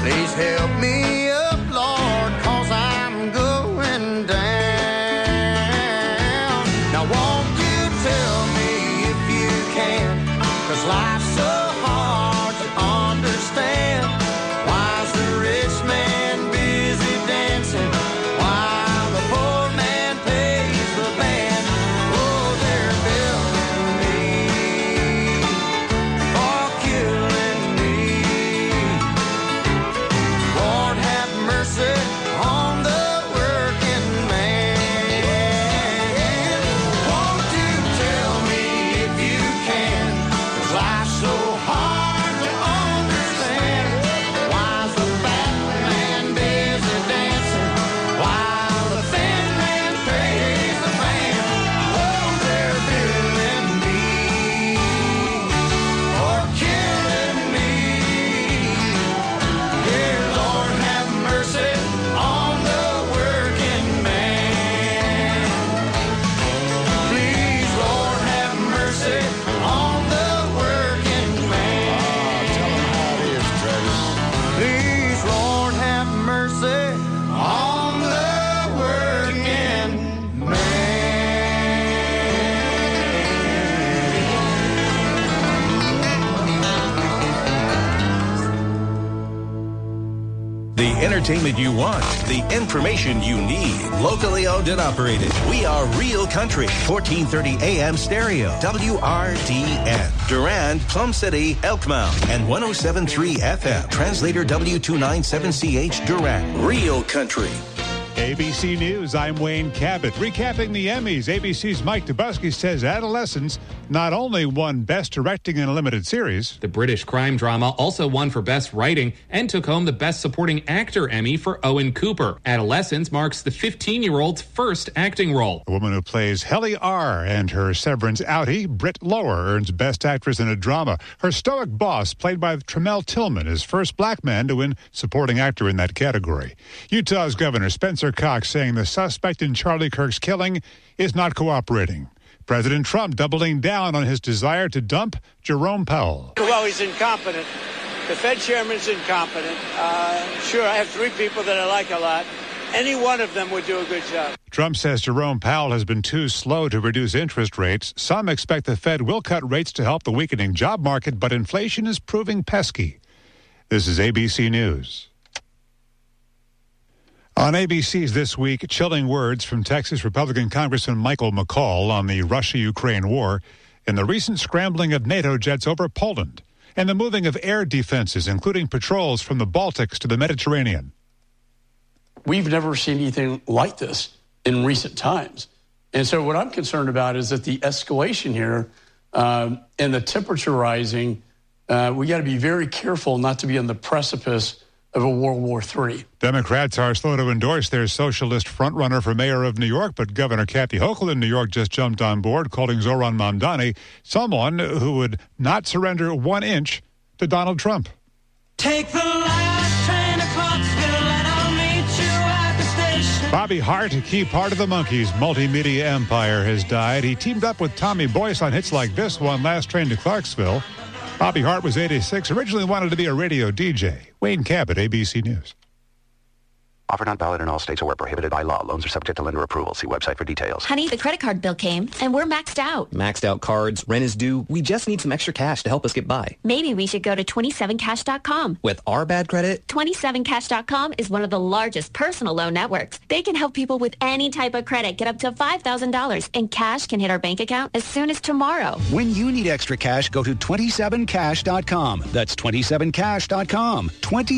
Please help me up, Lord, 'cause I'm going down. Now won't you tell me if you can, 'cause life's so hard to understand. Why's the rich man busy dancing while the poor man pays the band? Oh, they're billing me for killing me. Lord, have mercy on the working man. Won't you tell me if you can, 'cause life's so hard to understand. Why's the fat man busy dancing while the thin man pays the band? Oh, they're billing me for killing me. Dear Lord, have mercy on the working man. Please, Lord, have mercy on the working man. Tell them how it is, Travis. Please, Lord, have mercy on the working The entertainment you want, the information you need. Locally owned and operated. We are Real Country, 1430 AM stereo, WRDN. Durand, Plum City, Elkmount, and 107.3 FM. Translator W297CH Durand. Real Country. ABC News, I'm Wayne Cabot. Recapping the Emmys, ABC's Mike Dubusky says Adolescents not only won Best Directing in a Limited Series. The British crime drama also won for Best Writing and took home the Best Supporting Actor Emmy for Owen Cooper. Adolescents marks the 15-year-old's first acting role. A woman who plays Helly R. and her Severance outie, Britt Lower, earns Best Actress in a Drama. Her stoic boss, played by Tremel Tillman, is first black man to win Supporting Actor in that category. Utah's Governor Spencer Cox saying the suspect in Charlie Kirk's killing is not cooperating. President Trump doubling down on his desire to dump Jerome Powell. Well, he's incompetent. The Fed chairman's incompetent. Sure, I have three people that I like a lot. Any one of them would do a good job. Trump says Jerome Powell has been too slow to reduce interest rates. Some expect the Fed will cut rates to help the weakening job market, but inflation is proving pesky. This is ABC News. On ABC's This Week, chilling words from Texas Republican Congressman Michael McCaul on the Russia-Ukraine war and the recent scrambling of NATO jets over Poland and the moving of air defenses, including patrols from the Baltics to the Mediterranean. We've never seen anything like this in recent times. And so what I'm concerned about is that the escalation here and the temperature rising, we got to be very careful not to be on the precipice of a World War III. Democrats are slow to endorse their socialist frontrunner for mayor of New York, but Governor Kathy Hochul in New York just jumped on board, calling Zoran Mamdani someone who would not surrender 1 inch to Donald Trump. Take the last train to Clarksville and I'll meet you at the station. Bobby Hart, a key part of the Monkees' multimedia empire, has died. He teamed up with Tommy Boyce on hits like this one, Last Train to Clarksville. Bobby Hart was 86, originally wanted to be a radio DJ. Wayne Cabot, ABC News. Offer not valid in all states or where prohibited by law. Loans are subject to lender approval. See website for details. Honey, the credit card bill came, and we're maxed out. Maxed out cards, rent is due. We just need some extra cash to help us get by. Maybe we should go to 27cash.com. With our bad credit? 27cash.com is one of the largest personal loan networks. They can help people with any type of credit get up to $5,000, and cash can hit our bank account as soon as tomorrow. When you need extra cash, go to 27cash.com. That's 27cash.com.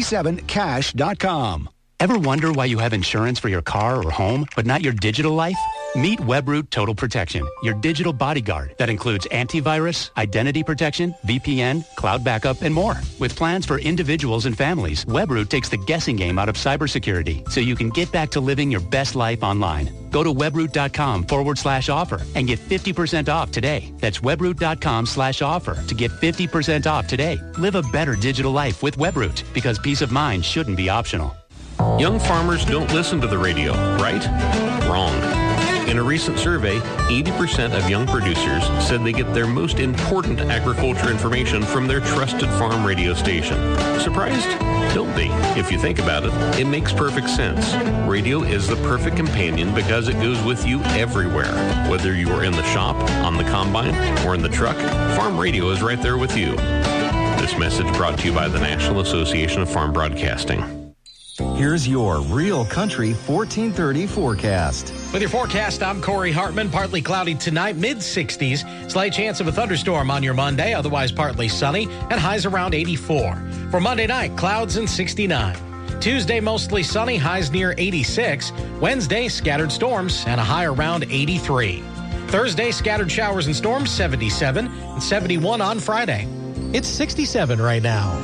27cash.com. Ever wonder why you have insurance for your car or home, but not your digital life? Meet Webroot Total Protection, your digital bodyguard that includes antivirus, identity protection, VPN, cloud backup, and more. With plans for individuals and families, Webroot takes the guessing game out of cybersecurity so you can get back to living your best life online. Go to webroot.com/offer and get 50% off today. That's webroot.com/offer to get 50% off today. Live a better digital life with Webroot because peace of mind shouldn't be optional. Young farmers don't listen to the radio, right? Wrong. In a recent survey, 80% of young producers said they get their most important agriculture information from their trusted farm radio station. Surprised? Don't be. If you think about it, it makes perfect sense. Radio is the perfect companion because it goes with you everywhere. Whether you are in the shop, on the combine, or in the truck, farm radio is right there with you. This message brought to you by the National Association of Farm Broadcasting. Here's your Real Country 1430 forecast. With your forecast, I'm Corey Hartman. Partly cloudy tonight, mid-60s. Slight chance of a thunderstorm on your Monday, otherwise partly sunny, and highs around 84. For Monday night, clouds and 69. Tuesday, mostly sunny, highs near 86. Wednesday, scattered storms and a high around 83. Thursday, scattered showers and storms, 77, and 71 on Friday. It's 67 right now.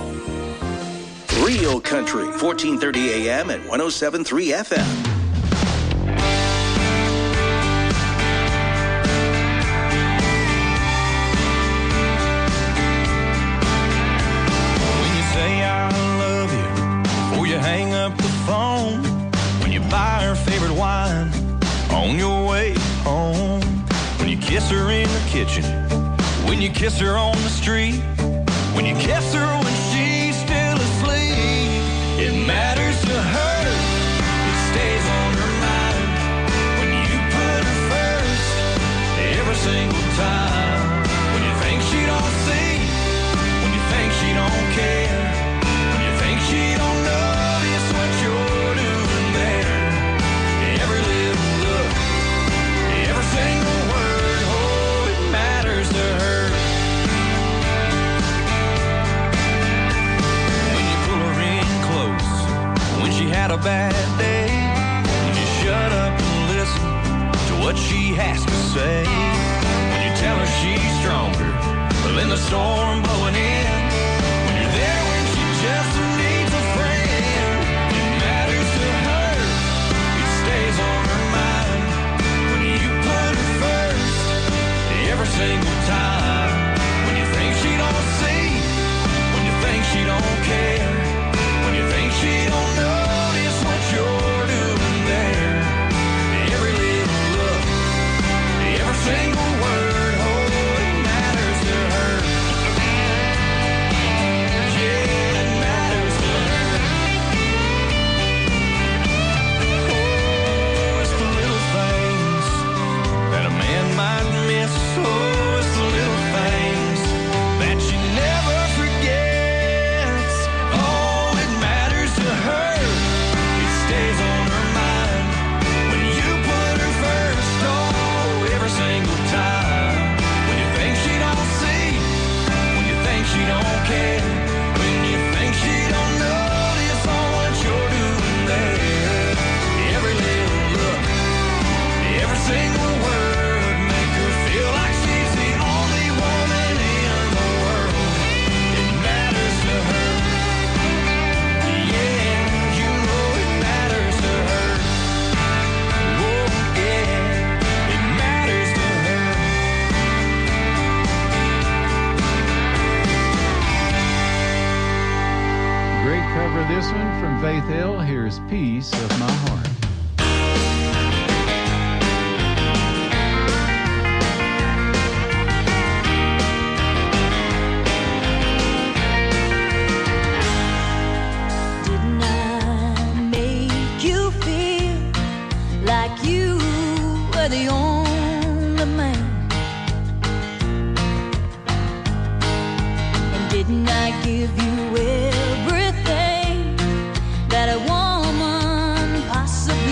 Real Country, 1430 AM and 107.3 FM. When you say I love you before you hang up the phone, when you buy her favorite wine on your way home, when you kiss her in the kitchen, when you kiss her on the street, when you kiss her when she's still asleep, it matters to her, it stays on her mind, when you put her first, every single time, when you think she don't see, when you think she don't care, when you think she don't notice what you're doing there, every little look, every single word, oh, it matters to her. When she had a bad day, when you shut up and listen to what she has to say, when you tell her she's stronger than the storm blowing in, when you're there when she just needs a friend, it matters to her, it stays on her mind, when you put her first, every single time, when you think she don't see, when you think she don't care, when you think she don't notice what you're doing there, every little look, every single word, oh, it matters to her. Yeah, it matters to her. Oh, it's the little things that a man might miss. Oh, it's the little things that she never forgets. Oh, it matters to her. It stays on her mind when you put her first. Oh, every single time. When you think she don't see, when you think she don't care, when you think she don't notice all what you're doing there. Every little look, every single word, make her feel like she's the only woman in the world. It matters to her. Yeah, you know it matters to her. Oh, yeah, it matters to her. Great cover, this one from Faith Hill. Here's Piece of My Heart. Didn't I make you feel like you were the only man? And didn't I give you everything that a woman possibly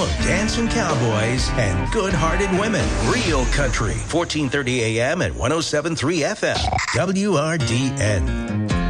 of dancing cowboys and good-hearted women. Real Country, 1430 AM at 107.3 FM. WRDN.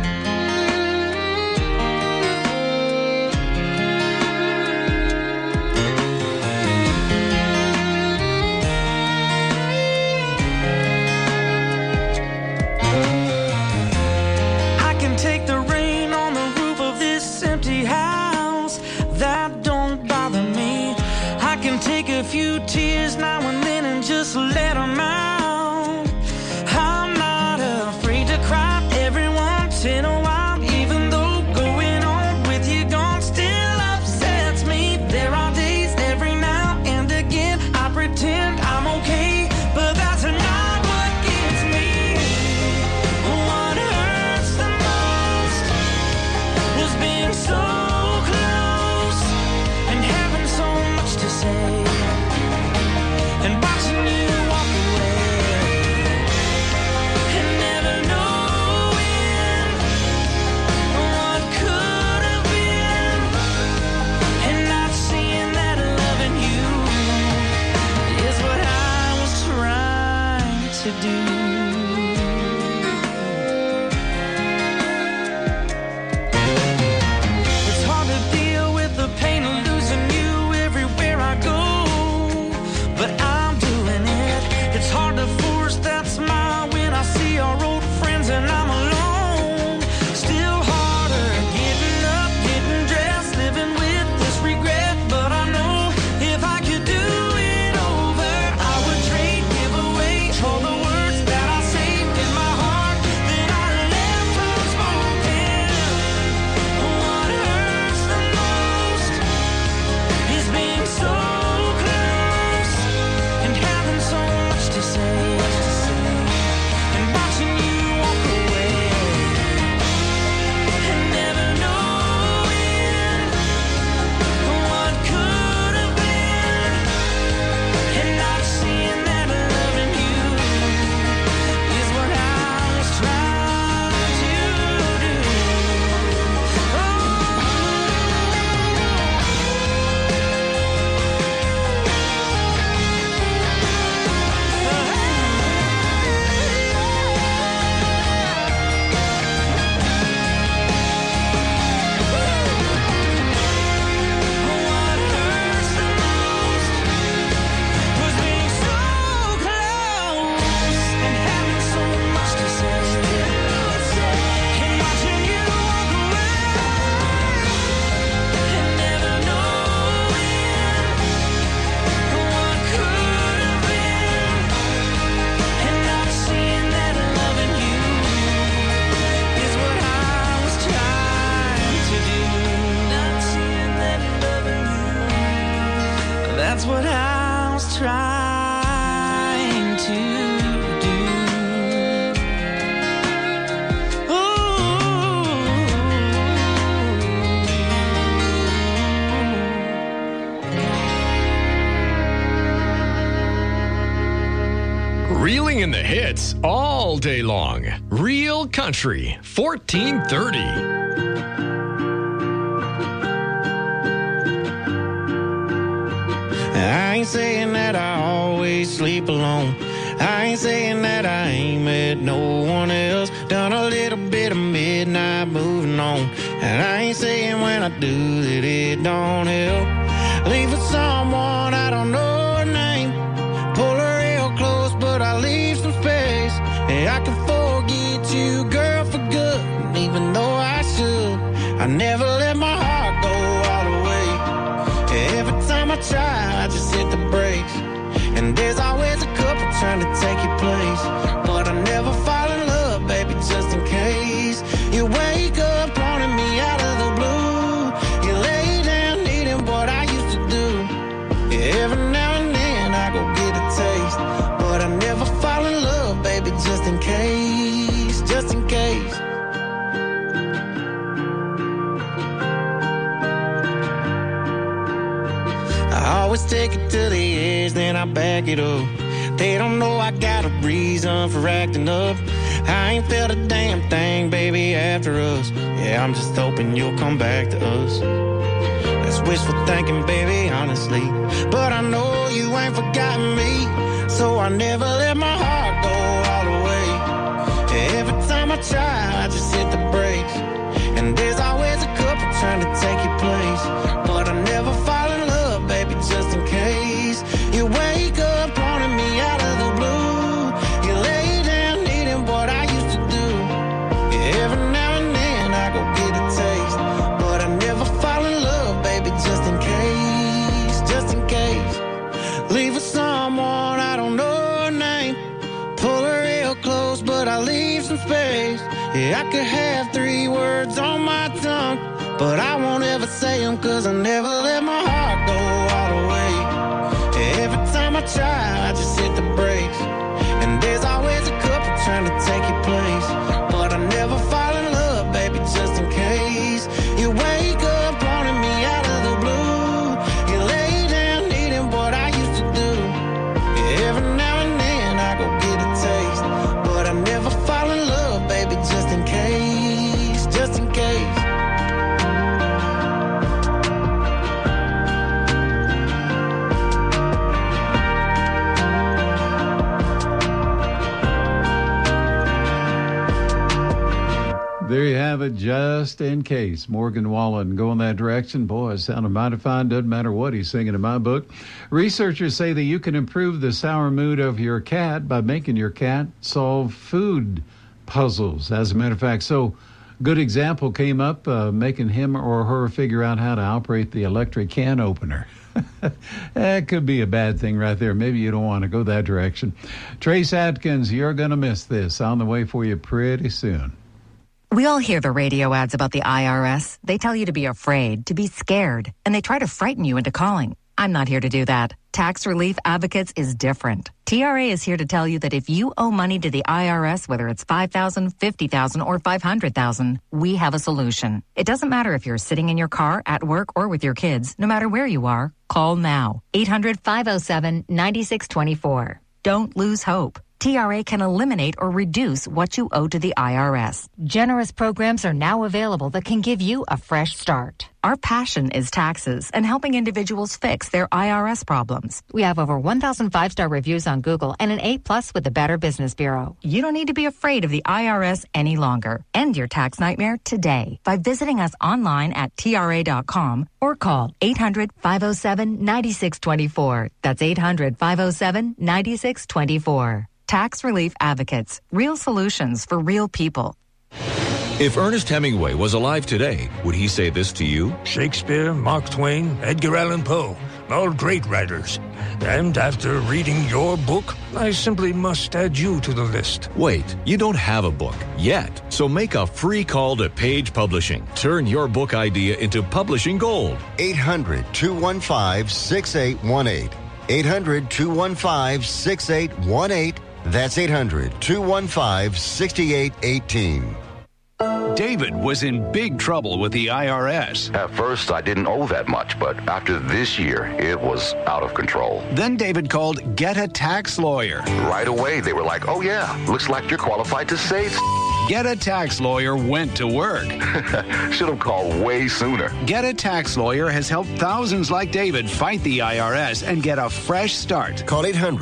A few tears now and then and just let them out. I'm not afraid to cry every once in a while, even though going on with you gone still upsets me. There are days every now and again I pretend I'm okay, but that's not what gets me. What hurts the most was being so close and having so much to say. Reeling in the hits all day long. Real Country, 1430. I ain't saying that I always sleep alone. I ain't saying that I ain't met no one else. Done a little bit of midnight moving on. And I ain't saying when I do that it don't help. Leave with someone I don't know her name. Pull her real close, but I leave some space. And I can forget you, girl, for good. And even though I should, I never let my heart go all the way. Every time I try, I just hit the brakes. And there's always a couple trying to take your place. But I never fall in love, baby, just in case. You wake up wanting me out of the blue. You lay down needing what I used to do. Every now and then I go get a taste. But I never fall in love, baby, just in case. Just in case. I always take it to the edge, then I back it up. They don't know I got a reason for acting up. I ain't felt a damn thing, baby, after us. Yeah, I'm just hoping you'll come back to us. That's wishful thinking, baby, honestly. But I know you ain't forgotten me, so I never let my heart go all the way. Every time I try, I just hit the brakes, and there's always a couple trying to take your place. But I never fall in love, baby, just in case. You wake up wanting me out of the blue. You lay down needing what I used to do. Every now and then I go get a taste, but I never fall in love, baby, just in case. Just in case. Leave with someone I don't know her name. Pull her real close, but I leave some space. Yeah, I could have 3 words on my tongue, but I won't ever say them, cause I never let my heart go all the way. Every time I try, I just hit the brakes, and there's always a couple trying to take your place. But I never fall in love, baby, just in case. You wake up wanting me out of the blue. You lay down needing what I used to do. Every now and then I go get a taste, but I never fall in love, baby, just in case. Just in case. There you have it, just in case. Morgan Wallen going that direction. Boy, it sounded mighty fine. Doesn't matter what he's singing in my book. Researchers say that you can improve the sour mood of your cat by making your cat solve food puzzles. As a matter of fact, so good example came up, making him or her figure out how to operate the electric can opener. That could be a bad thing right there. Maybe you don't want to go that direction. Trace Atkins, you're going to miss this. On the way for you pretty soon. We all hear the radio ads about the IRS. They tell you to be afraid, to be scared, and they try to frighten you into calling. I'm not here to do that. Tax Relief Advocates is different. TRA is here to tell you that if you owe money to the IRS, whether it's $5,000, $50,000, or $500,000, we have a solution. It doesn't matter if you're sitting in your car, at work, or with your kids. No matter where you are, call now. 800-507-9624. Don't lose hope. TRA can eliminate or reduce what you owe to the IRS. Generous programs are now available that can give you a fresh start. Our passion is taxes and helping individuals fix their IRS problems. We have over 1,000 5-star reviews on Google and an A+ with the Better Business Bureau. You don't need to be afraid of the IRS any longer. End your tax nightmare today by visiting us online at TRA.com or call 800-507-9624. That's 800-507-9624. Tax Relief Advocates. Real solutions for real people. If Ernest Hemingway was alive today, would he say this to you? Shakespeare, Mark Twain, Edgar Allan Poe, all great writers. And after reading your book, I simply must add you to the list. Wait, you don't have a book yet. So make a free call to Page Publishing. Turn your book idea into publishing gold. 800-215-6818. 800-215-6818. That's 800-215-6818. David was in big trouble with the IRS. At first, I didn't owe that much, but after this year, it was out of control. Then David called Get a Tax Lawyer. Right away, they were like, oh yeah, looks like you're qualified to save. Get a Tax Lawyer went to work. Should have called way sooner. Get a Tax Lawyer has helped thousands like David fight the IRS and get a fresh start. Call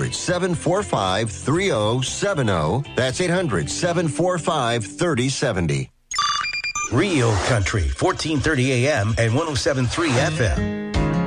800-745-3070. That's 800-745-3070. Real Country, 1430 AM and 107.3 FM.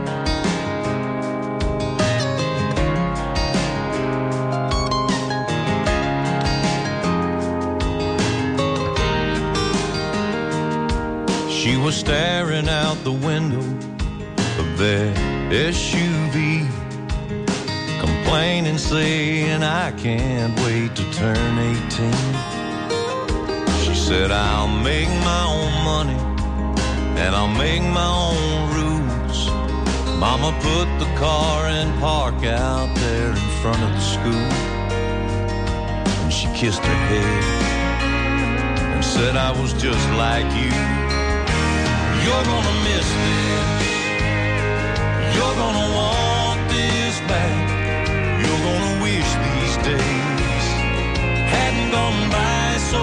She was staring out the window of their SUV, complaining, saying, I can't wait to turn 18. She said, I'll make my own money and I'll make my own rules. Mama put the car in park out there in front of the school, and she kissed her head and said, I was just like you. You're gonna miss this. You're gonna want this back. You're gonna wish these days hadn't gone by so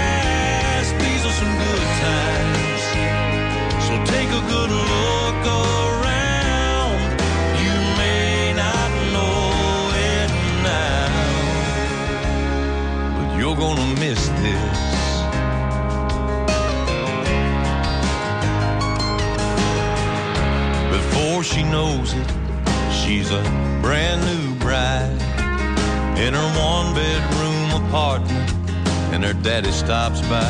fast. These are some good times, so take a good look she knows it, she's a brand new bride in her one-bedroom apartment, and her daddy stops by.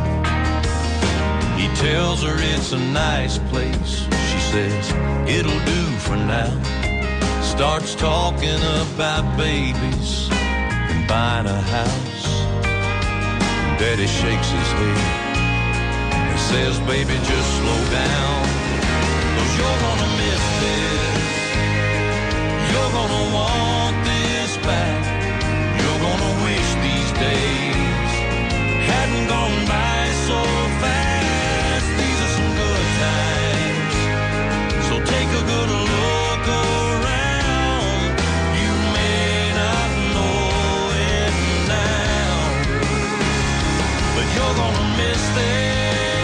He tells her it's a nice place. She says, it'll do for now. Starts talking about babies and buying a house. Daddy shakes his head and says, baby, just slow down, 'cause you're gonna miss this. You're gonna want this back. You're gonna wish these days hadn't gone by so fast. These are some good times, so take a good look around. You may not know it now, but you're gonna miss this.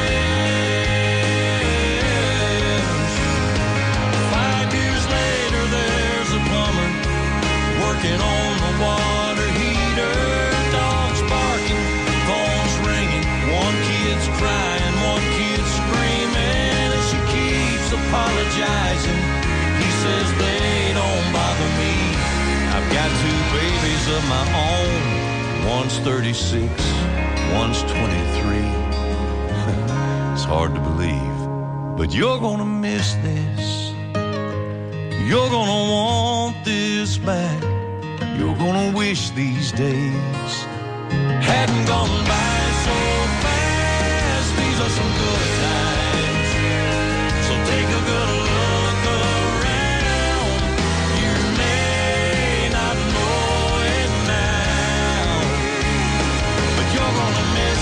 5 years later, there's a plumber working on the water heater. Dogs barking, phones ringing, one kid's crying, one kid's screaming, and she keeps apologizing. He says, they don't bother me. I've got 2 babies of my own. One's 36, one's 23. It's hard to believe, but you're gonna miss this. You're gonna want this back. You're gonna wish these days hadn't gone by so fast. These are some good times, so take a good look around. You may not know it now, but you're gonna miss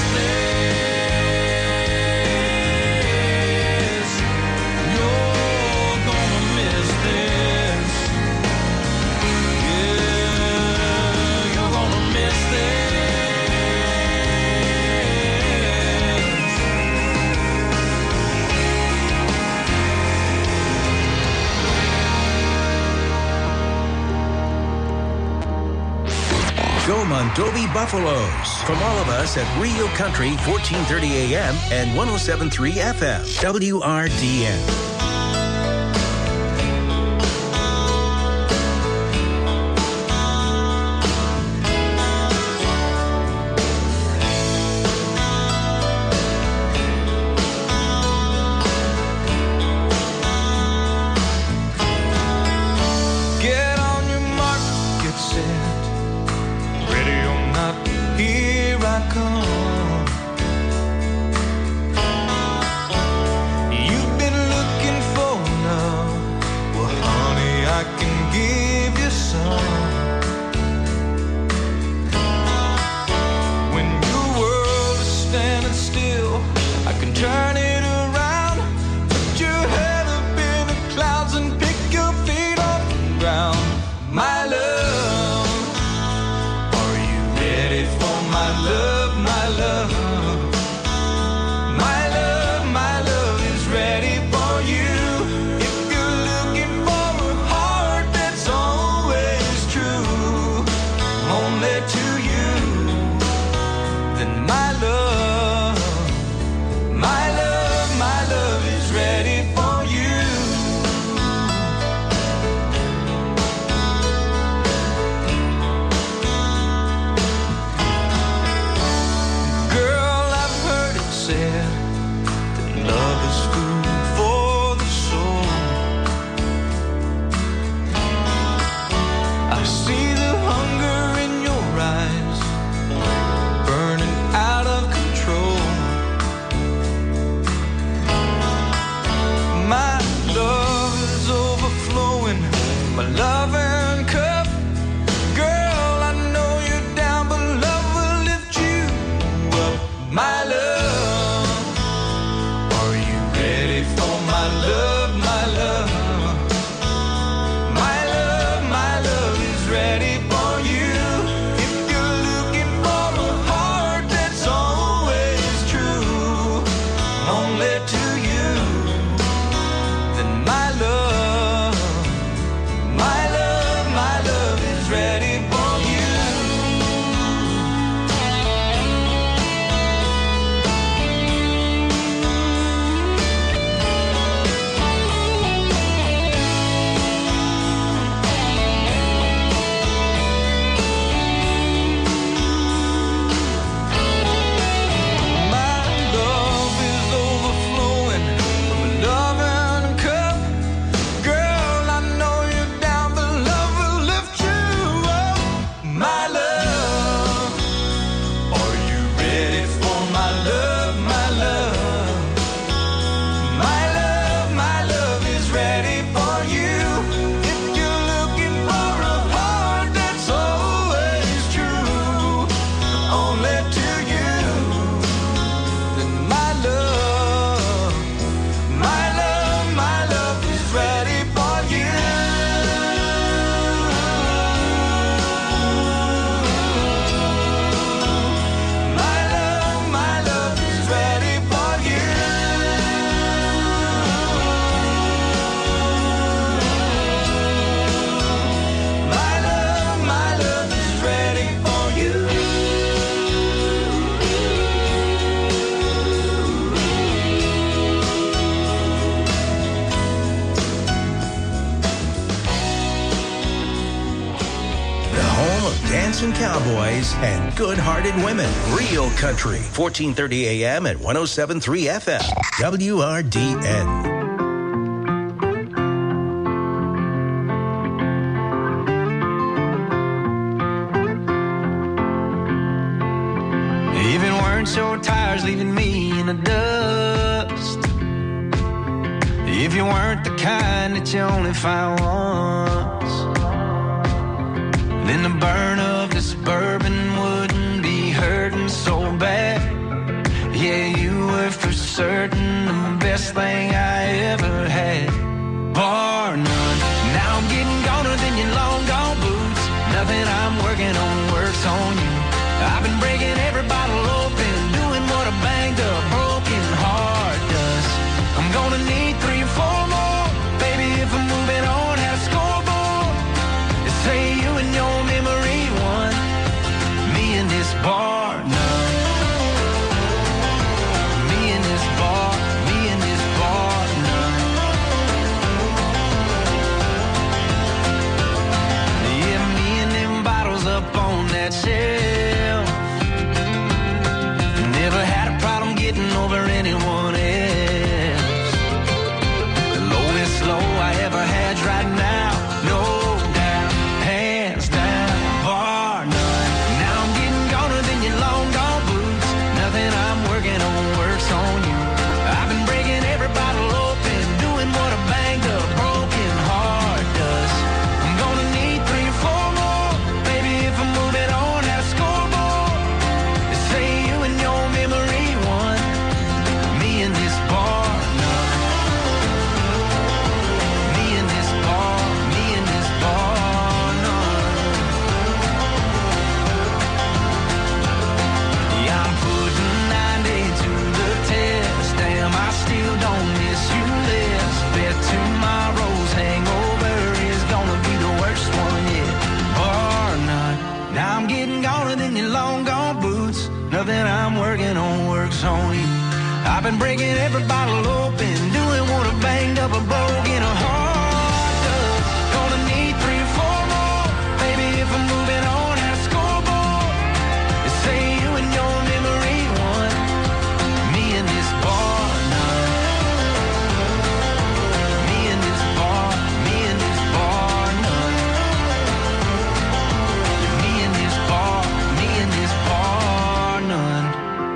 this. You're gonna miss this. Yeah, you're gonna miss this. Go Mondovi Buffaloes. From all of us at Real Country, 1430 AM and 107.3 FM. WRDN. Get on your mark, get set. Ready or not, here I come. You've been looking dancing cowboys and good-hearted women. Real Country, 1430 AM at 107.3 FM. WRDN. Even weren't your tires leaving me in the dust. If you weren't the kind that you only find once, then the burn of this bourbon wouldn't be hurting so bad. Yeah, you were for certain the best thing I ever had, bar none. Now I'm getting goner than your long gone boots. Nothing I'm working on works on you. I've been breaking every bottle open, doing what a banged up broken heart does. I'm gonna need 3 or 4 more, baby, if I'm moving on. Had a scoreboard, they say you and your memory won. Me and this bar, no. Me and this bar, me and this bar, no. Yeah, me and them bottles up on that shelf. Never had a problem getting over anyone else. The lowest low I ever had's right now, no doubt, hands down, bar none. Now I'm getting goner than your long gone boots. Nothing I'm working on works on you. I've been breaking every bottle open, doing what a banged up broken heart does. I'm gonna need 3 or 4 more, baby, if I'm moving on. Had a scoreboard, they say you and your memory won. Me and this bar, none. Me and this bar, me and this bar, none. Yeah, I'm putting 90 to the test. Damn, I still don't miss you less. Bet tomorrow's hangover is gonna be the worst one yet. Bar none. Now I'm getting goner than your long gone boots. Nothing I'm working on works on you. I've been breaking every bottle open, doing what a banged up a broken heart does. Gonna need 3 or 4 more, baby, if I'm moving on. Had a scoreboard, they say you and your memory won. Me and this bar, none. Me and this bar, me and this bar, none. Me and this bar, me and this bar, none.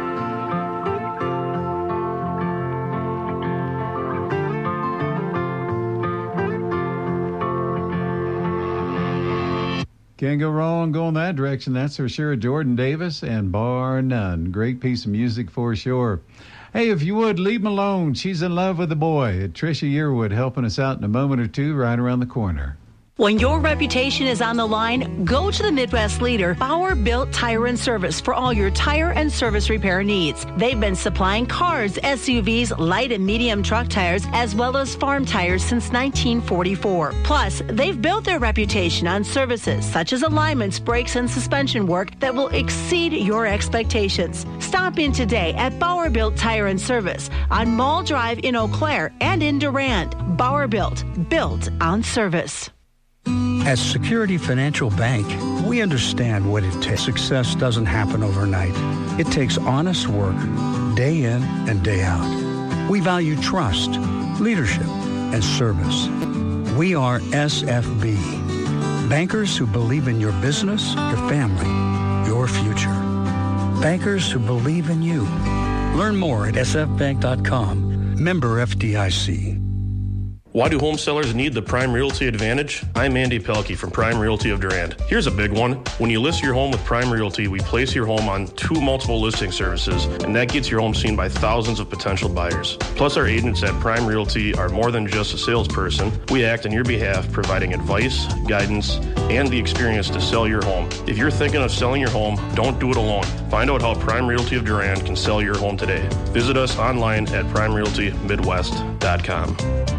Can't go wrong going that direction, that's for sure. Jordan Davis and Bar None. Great piece of music for sure. Hey, if you would, leave 'em alone. She's in love with the boy. Tricia Yearwood helping us out in a moment or two right around the corner. When your reputation is on the line, go to the Midwest leader, Bauer Built Tire and Service, for all your tire and service repair needs. They've been supplying cars, SUVs, light and medium truck tires, as well as farm tires since 1944. Plus, they've built their reputation on services such as alignments, brakes, and suspension work that will exceed your expectations. Stop in today at Bauer Built Tire and Service on Mall Drive in Eau Claire and in Durand. Bauer Built on service. As Security Financial Bank, we understand what it takes. Success doesn't happen overnight. It takes honest work, day in and day out. We value trust, leadership, and service. We are SFB, bankers who believe in your business, your family, your future. Bankers who believe in you. Learn more at sfbank.com. Member FDIC. Why do home sellers need the Prime Realty Advantage? I'm Andy Pelkey from Prime Realty of Durand. Here's a big one. When you list your home with Prime Realty, we place your home on 2 multiple listing services, and that gets your home seen by thousands of potential buyers. Plus, our agents at Prime Realty are more than just a salesperson. We act on your behalf, providing advice, guidance, and the experience to sell your home. If you're thinking of selling your home, don't do it alone. Find out how Prime Realty of Durand can sell your home today. Visit us online at primerealtymidwest.com.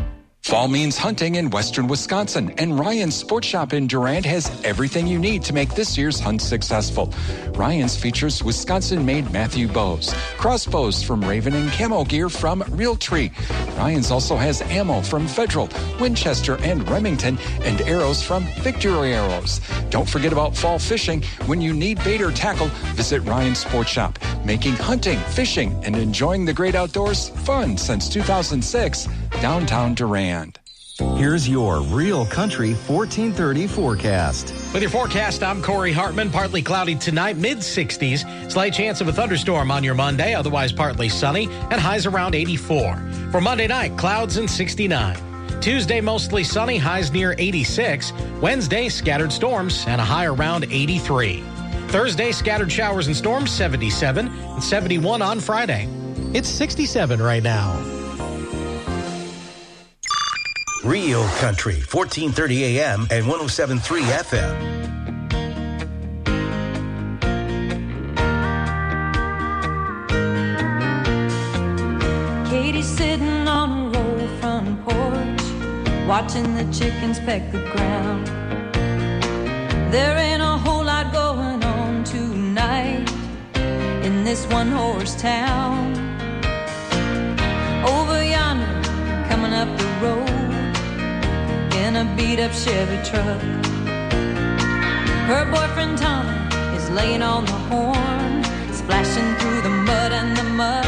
Fall means hunting in western Wisconsin, and Ryan's Sports Shop in Durand has everything you need to make this year's hunt successful. Ryan's features Wisconsin-made Matthew bows, crossbows from Raven, and camo gear from Realtree. Ryan's also has ammo from Federal, Winchester, and Remington, and arrows from Victory Arrows. Don't forget about fall fishing. When you need bait or tackle, visit Ryan's Sports Shop, making hunting, fishing, and enjoying the great outdoors fun since 2006, downtown Durand. Here's your Real Country 1430 forecast. With your forecast, I'm Corey Hartman. Partly cloudy tonight, mid-60s. Slight chance of a thunderstorm on your Monday, otherwise partly sunny, and highs around 84. For Monday night, clouds and 69. Tuesday, mostly sunny, highs near 86. Wednesday, scattered storms, and a high around 83. Thursday, scattered showers and storms, 77, and 71 on Friday. It's 67 right now. Real Country, 1430 AM and 107.3 FM. Katie's sitting on a roll front porch, watching the chickens peck the ground. There ain't a whole lot going on tonight in this one-horse town. Over yonder, coming up the road in a beat-up Chevy truck, her boyfriend Tommy is laying on the horn, splashing through the mud and the muck.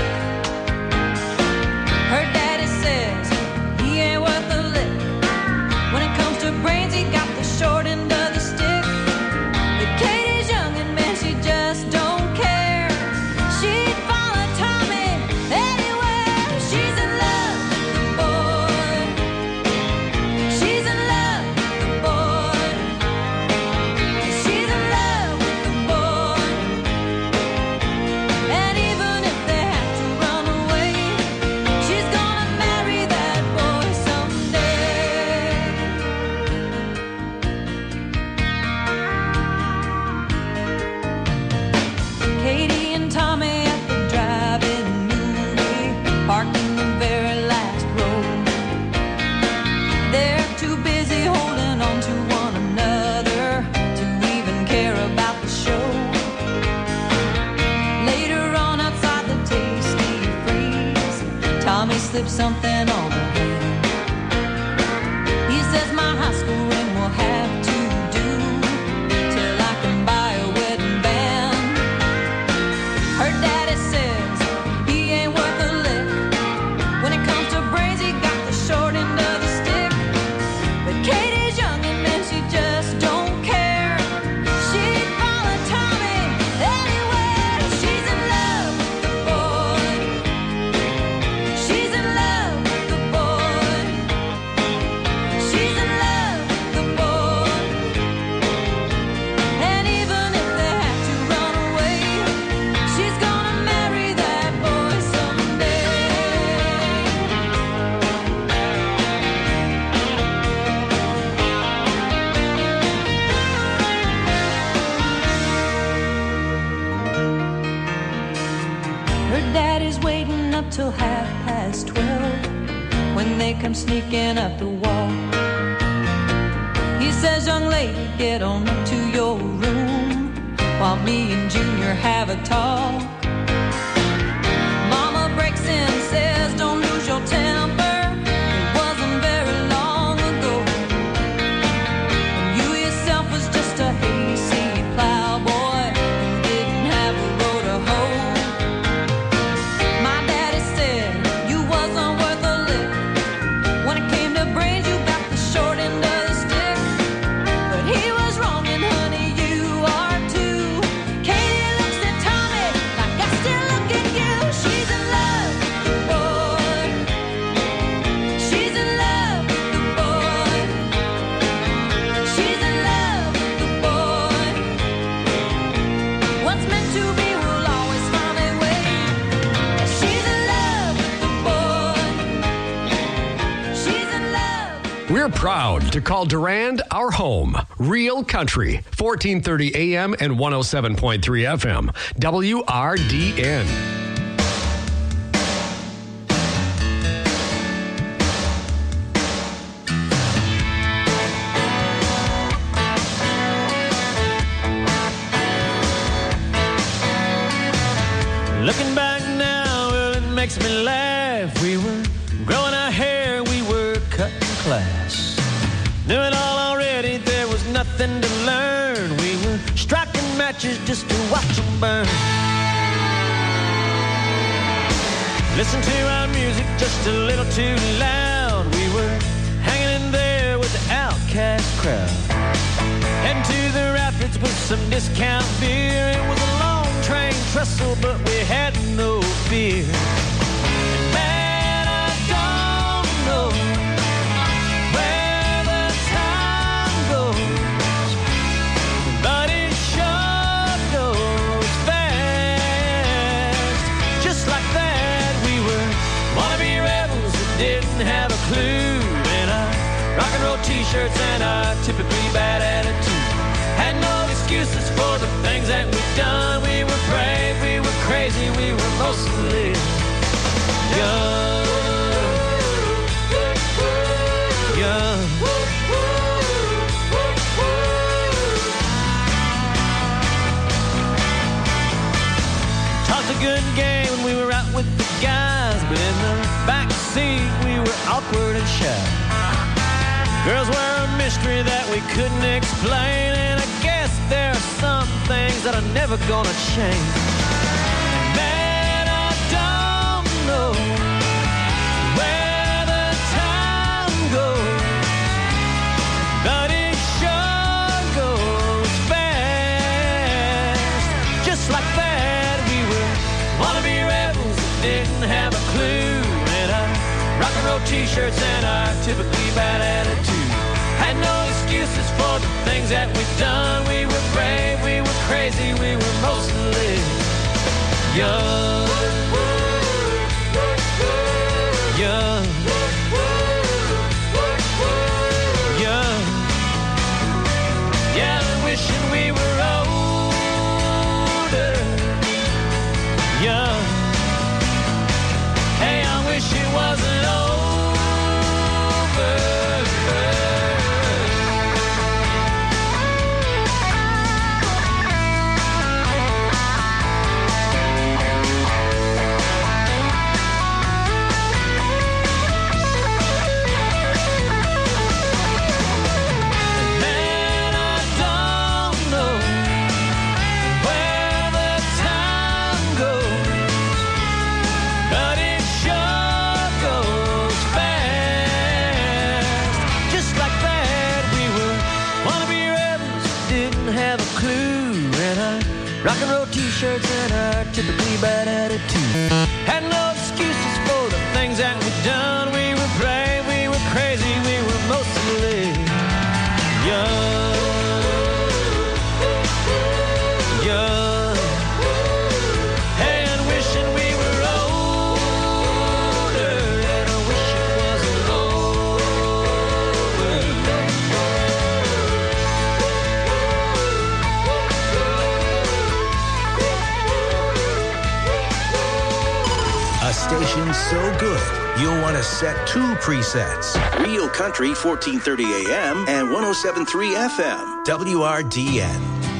Her daddy says he ain't worth a lick. When it comes to brains, he got the short end of the stick. But Katie's young and man, she just don't care. She'd follow Tommy anywhere. She's in love with the boy. She's in love with the boy. She's in love with the boy. And even if they have to run away, she's gonna marry that boy someday. Katie and Tommy at the drive-in movie, parked in the very last row. They're too busy holding on to one another to even care about the show. Later on outside the Tasty Freeze, Tommy slips something on her hand. He says my high school ring will have to do till I can buy a wedding band. Her daddy says he ain't worth a lick. When it comes to brains, he got the short end of the stick. But Katie's young and man, she just don't care. She'd follow Tommy anywhere. She's in love with the boy. She's in love with the boy. She's in love with the boy. And even if they have to run away, she's gonna marry that boy someday. Her daddy's waiting up till 12:30 when they come sneaking up the wall. He says, young lady, get on up to your room while me and Junior have a talk. Mama breaks in and says, don't lose your temper. It wasn't very long ago when you yourself was just a hayseed plowboy who didn't have a row to hoe. My daddy said you wasn't worth a lick. When it came to brains, you got the short end of the stick. But he was wrong, and honey, you are too. Katie looks at Tommy like I still look at you. She's in love with the boy. She's in love with the boy. She's in love with the boy. What's meant to be will always find a way. She's in love with the boy. She's in love. We're proud to call Durand our home. Real Country, 1430 AM and 107.3 FM. WRDN. makes me laugh. We were growing our hair, we were cutting class. Knew it all already, there was nothing to learn. We were striking matches just to watch them burn. Listen to our music just a little too loud. We were hanging in there with the outcast crowd. Heading to the Rapids with some discount beer. It was a long train trestle, but we had no fear. And man, I don't know where the time goes, but it sure goes fast. Just like that, we were wannabe rebels that didn't have a clue. In our rock and roll t-shirts and our typically bad attitude. Had no excuses for the things that we've done. We were brave, we were crazy, we were mostly young. Young. Talked a good game when we were out with the guys, but in the back seat we were awkward and shy. Girls were a mystery that we couldn't explain, and I guess there are some things that are never gonna change. And man, I don't know where the time goes, but it sure goes fast. Just like that, we were wannabe rebels that didn't have a clue. In our rock and roll t-shirts and our typically bad attitude. Had no excuses for the things that we've done. We were brave, we were crazy, we were mostly young. Young. Young. Yeah, wishing we were older. Young. Hey, I wish it wasn't over. Rock and roll t-shirts and our typically bad attitude. Had no excuses for the things that we've done. We were brave, we were crazy, we were mostly young. Young. Hey, and wishing we were older, and I wish it wasn't over. A station so good, you'll want to set two presets. Real Country, 1430 AM and 107.3 FM, WRDN.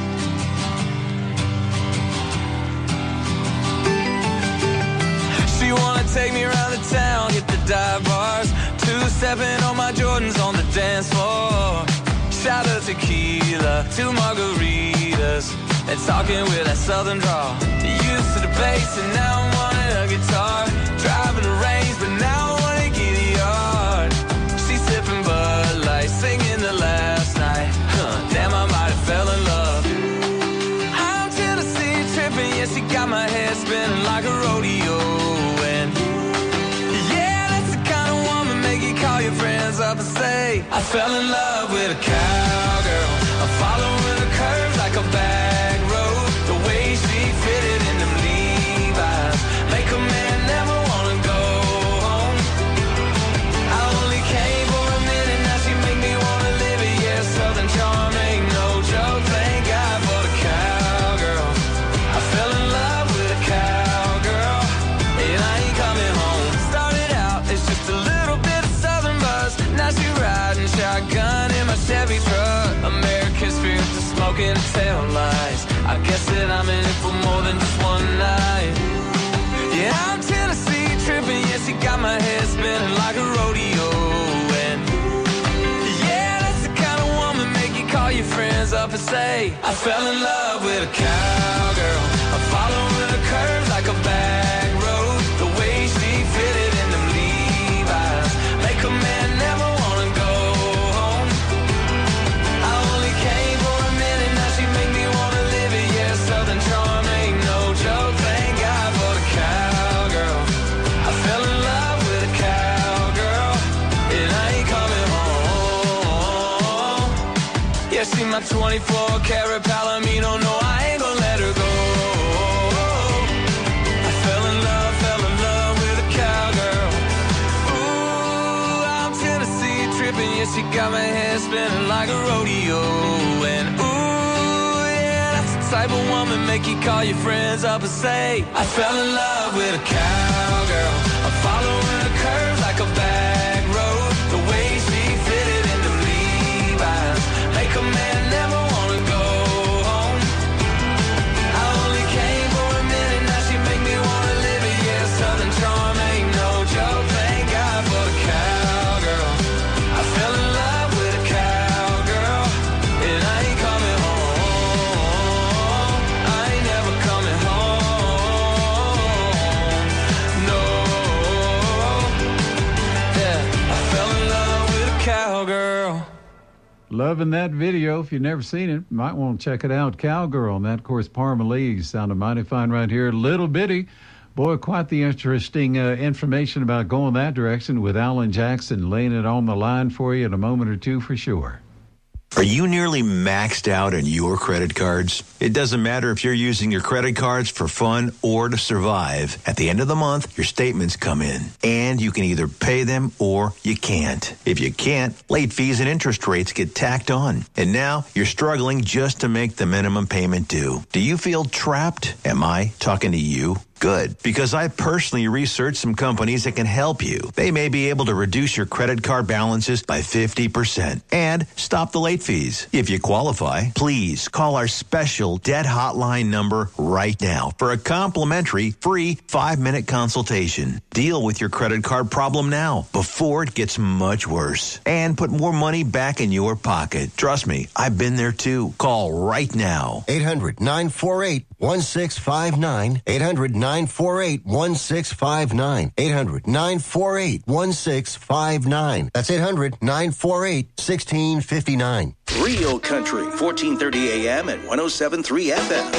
She wanna take me around the town, hit the dive bars, two-stepping on my Jordans on the dance floor. Shot of tequila, two margaritas, and talking with that southern drawl. Used to the bass and now I'm wanting a guitar. Driving a range, but now I wanna get a yard. She's sipping Bud Light, singing the last night. Damn, I might have fell in love. I'm Tennessee tripping, yeah, she got my head spinning like a rodeo. And yeah, that's the kind of woman make you call your friends up and say, I fell in love with a cowgirl. I'm following the curves like a back road. The way she fitted in them Levi's make a man never wanna go home. I only came for a minute, now she make me wanna live it. Yeah, Southern charm ain't no joke. Thank God for the cowgirl. I fell in love with a cowgirl, and I ain't coming home. Started out as just a little bit of Southern buzz. Now she riding shotgun in my Chevy truck. American spirit to smoking tail lights. I guess that I'm in it for more than just one night. Yeah, I'm Tennessee my head spinning like a rodeo. And yeah, that's the kind of woman make you call your friends up and say, I fell in love with a cowgirl. I'm following her curves like a back road. The way she fitted in them Levi's make a man never wanna go home. I only came for a minute, now she make me wanna live it. Yeah, Southern charm ain't no joke. Thank God for the cowgirl. I fell in love with a cowgirl, and I ain't coming home. Yeah, she my 24-karat Palomino. No, I ain't gonna let her go. I fell in love with a cowgirl. Ooh, I'm Tennessee tripping. Yeah, she got my head spinning like a rodeo. And ooh, yeah, that's the type of woman make you call your friends up and say, I fell in love with a cowgirl. I'm following her curves like a back road. The way she fitted in the Levi's make a man never wanna go home. I only came for a minute, now she make me wanna live it. Yeah, Southern charm ain't no joke. Thank God for the cowgirl. I fell in love with a cowgirl, and I ain't coming home. I ain't never coming home. No. Yeah, I fell in love with a cowgirl. Loving that video. If you've never seen it, might want to check it out. Cowgirl. And that, of course, Parma Lee. Sounded mighty fine right here. Little Bitty. Boy, quite the interesting information about going that direction with Alan Jackson laying it on the line for you in a moment or two for sure. Are you nearly maxed out on your credit cards? It doesn't matter if you're using your credit cards for fun or to survive. At the end of the month, your statements come in, and you can either pay them or you can't. If you can't, late fees and interest rates get tacked on. And now you're struggling just to make the minimum payment due. Do you feel trapped? Am I talking to you? Good, because I personally researched some companies that can help you. They may be able to reduce your credit card balances by 50% and stop the late fees. If you qualify, please call our special debt hotline number right now for a complimentary free 5-minute consultation. Deal with your credit card problem now before it gets much worse and put more money back in your pocket. Trust me, I've been there too. Call right now. 800-948-1659. 800-948-1659. 800-948-1659. That's 800-948-1659. Real Country, 1430 AM and 107.3 FM.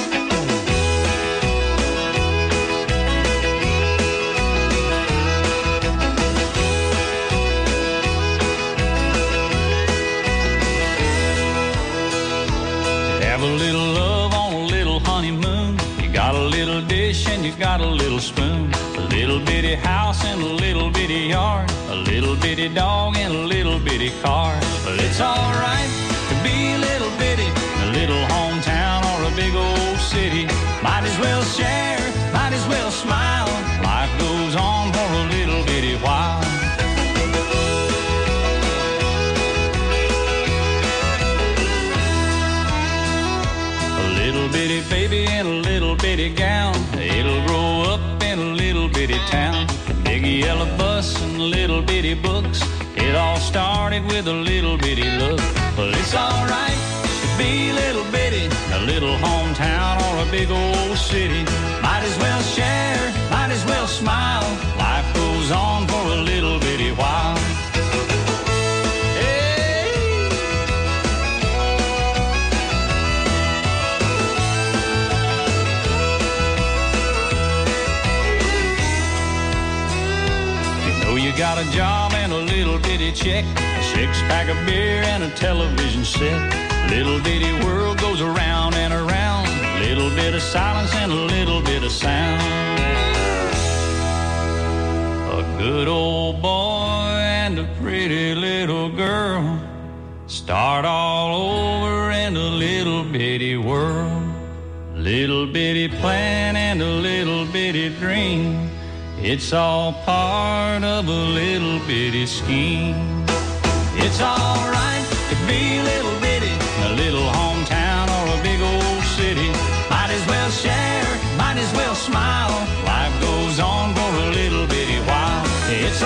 Have a little love on a little honeymoon. You got a little dish and you got a little spoon. A little bitty house and a little bitty yard. A little bitty dog and a little bitty car. Well, it's alright to be a little bitty. A little hometown or a big old city. Might as well share, might as well smile. Life goes on for a little bitty while. Little bitty baby in a little bitty gown. It'll grow up in a little bitty town. Big yellow bus and little bitty books. It all started with a little bitty look. Well, it's alright to be a little bitty. A little hometown or a big old city. Might as well share, might as well smile. Life goes on for a little bitty while. You got a job and a little bitty check, a 6-pack of beer and a television set. Little bitty world goes around and around. Little bit of silence and a little bit of sound. A good old boy and a pretty little girl start all over in a little bitty world. Little bitty plan and a little bitty dream. It's all part of a little bitty scheme. It's all right to be a little bitty, a little hometown or a big old city. Might as well share, might as well smile. Life goes on for a little bitty while. It's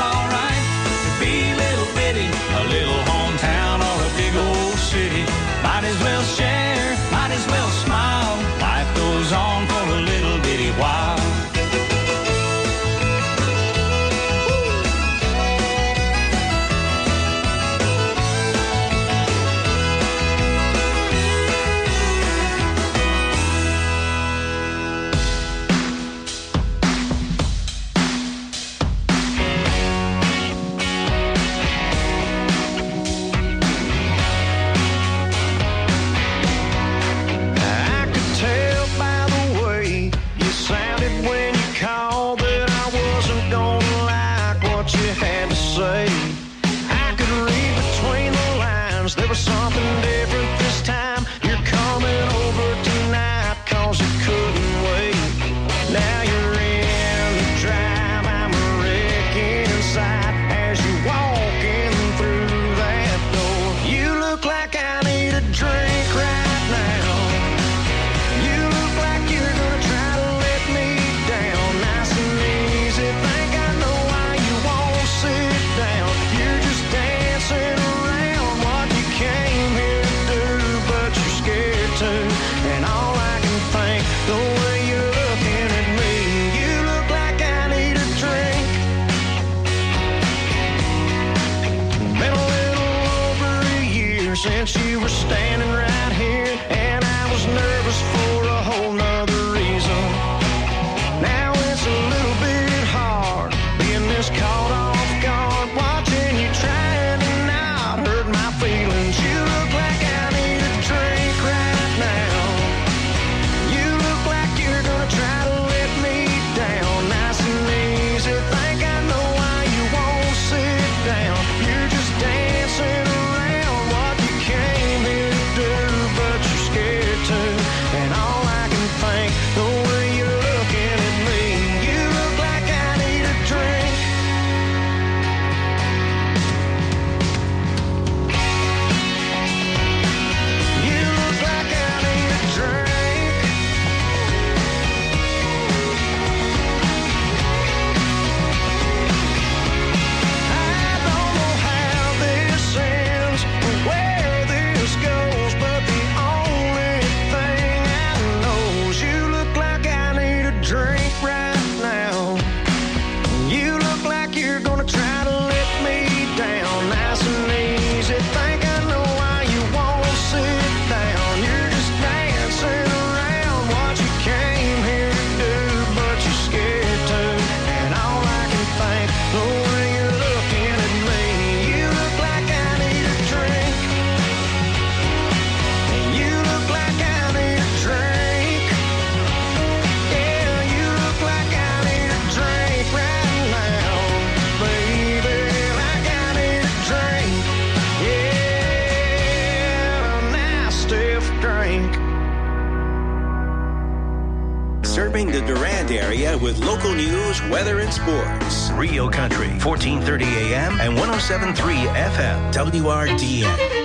since you were standing right here, and I was nervous for a whole nother reason. Now it's a little bit hard being this caught off guard, watching you trying to not hurt my feelings. You look like I need a drink right now. You look like you're gonna try to let me down nice and easy. Think I know why you won't sit down. You're just dancing around what you came here to do, but you're scared to. And all I can think, the way you're looking at me, you look like I need a drink. You look like I need a drink. I don't know how this ends or where this goes, but the only thing I know is you look like I need a drink right now. You look like you're gonna try to let me down nice and easy. Think I know why you won't sit down. You're just dancing around what you came here to do, but you're scared to. And all I can think, the way you're looking at me, you look like I need a drink. And you look like I need a drink. Yeah, you look like I need a drink right now, baby. Like I need a drink. Yeah, a nice stiff drink. Serving the Durand area with local news, weather, and sports. Real Country, 1430 AM and 107.3 FM, WRDN.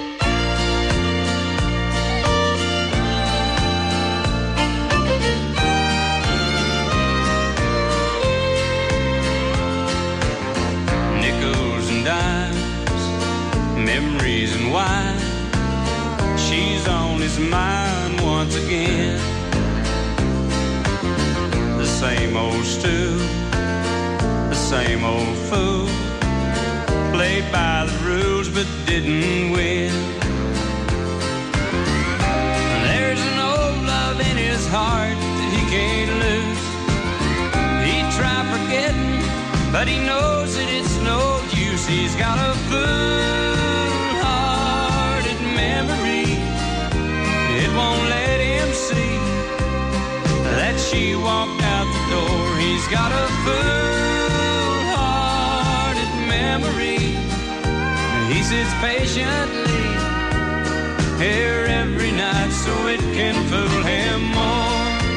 Nickels and dimes, memories and wine. She's on his mind once again. The same old stew, the same old fool. Played by the rules but didn't win. There's an old love in his heart that he can't lose. He tried forgetting, but he knows that it's no use. He's got a full-hearted memory. It won't let him see that she walked out the door. He's got a full-hearted memory. He sits patiently here every night so it can fool him more.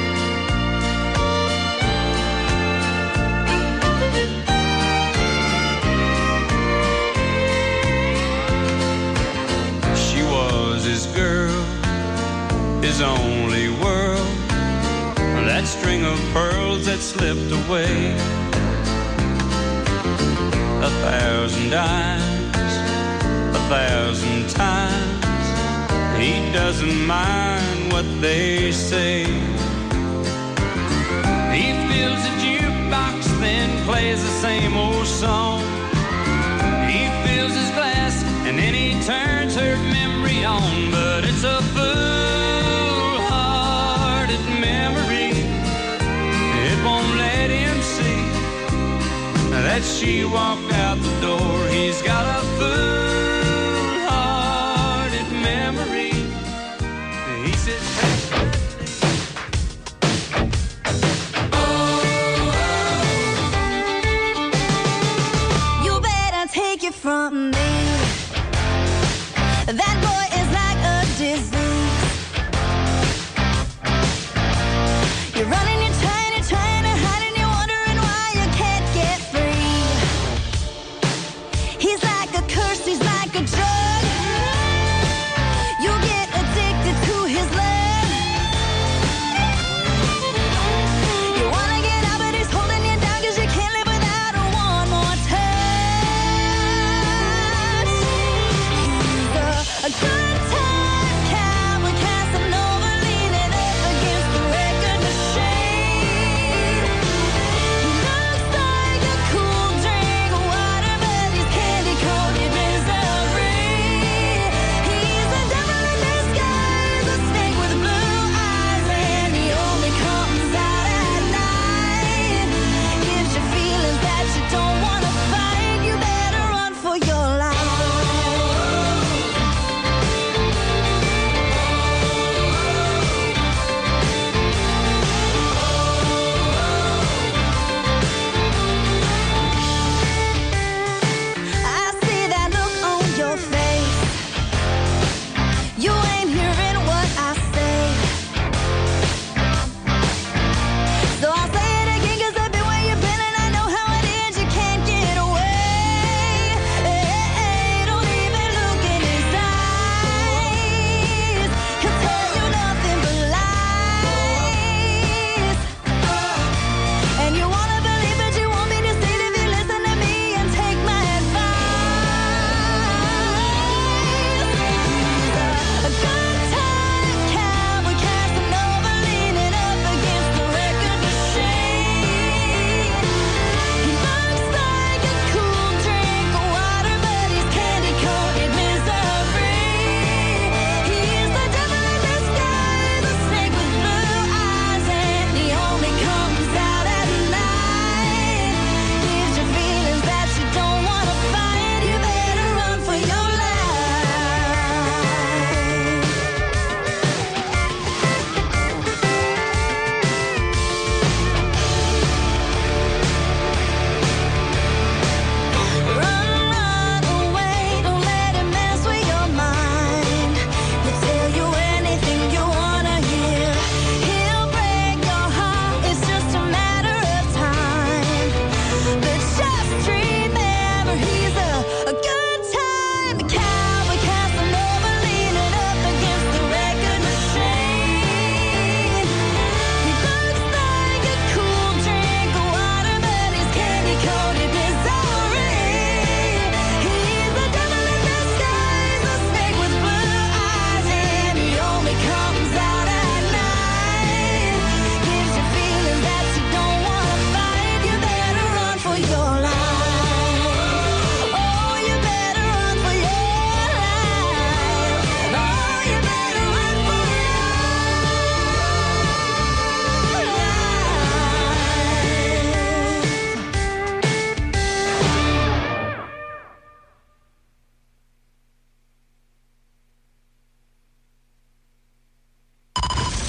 She was his girl, his only world. That string of pearls that slipped away. 1,000 dimes, 1,000 times. He doesn't mind what they say. He fills a jukebox, then plays the same old song. He fills his glass, and then he turns her memory on. But it's a full-hearted memory. It won't let him see that she walked out the door. He's got a full-hearted memory. He says, You better take it from me. That boy is like a disease. You're running, you're trying to hide, and you're wondering why you can't get free. He's like a curse, he's like a drug. You get addicted to his love. You wanna get out, but he's holding you down 'cause you can't live without a one more touch. He's a good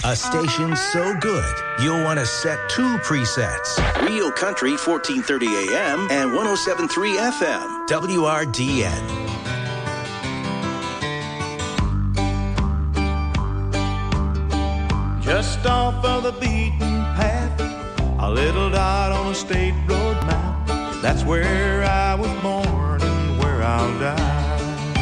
A station so good, you'll want to set 2 presets. Real Country, 1430 AM and 107.3 FM. WRDN. Just off of the beaten path, a little dot on a state road map. That's where I was born and where I'll die.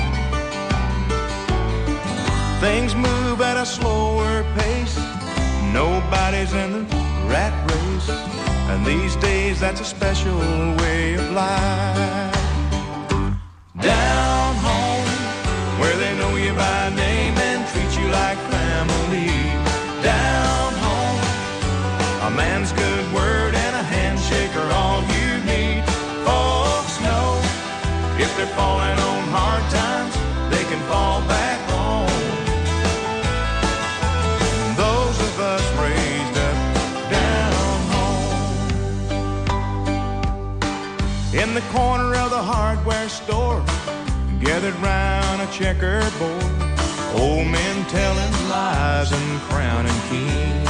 Things move at a slower pace. Nobody's in the rat race. And these days that's a special way of life. Down home, where they know you by name and treat you like family. Down home, a man's good word and a handshake are all you need. Folks know if they're falling on hard times, they can fall back home. Those of us raised up down home. In the corner of the hardware store, gathered round a checkerboard, old men telling lies and crowning kings.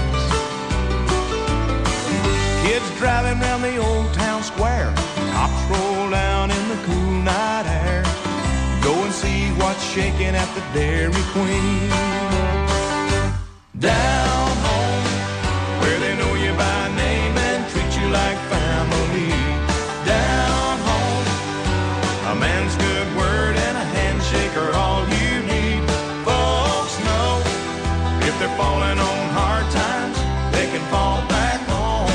Kids driving round the old town square, cops roll down in the cool night air. Go and see what's shaking at the Dairy Queen. Down home, where they know you by name and treat you like family. Down home, a man's good word and a handshake are all you need. Folks know if they're falling on hard times, they can fall back home.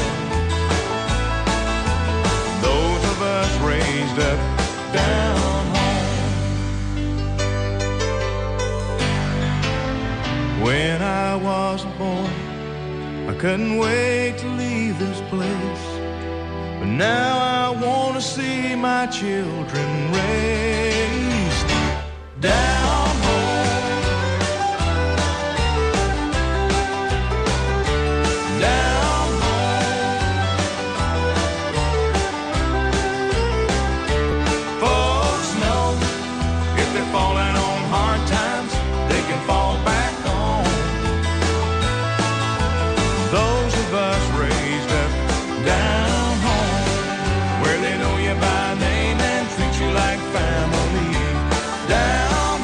Those of us raised up down home. When I was a boy, I couldn't wait to leave this place. But now I want to see my children raised down.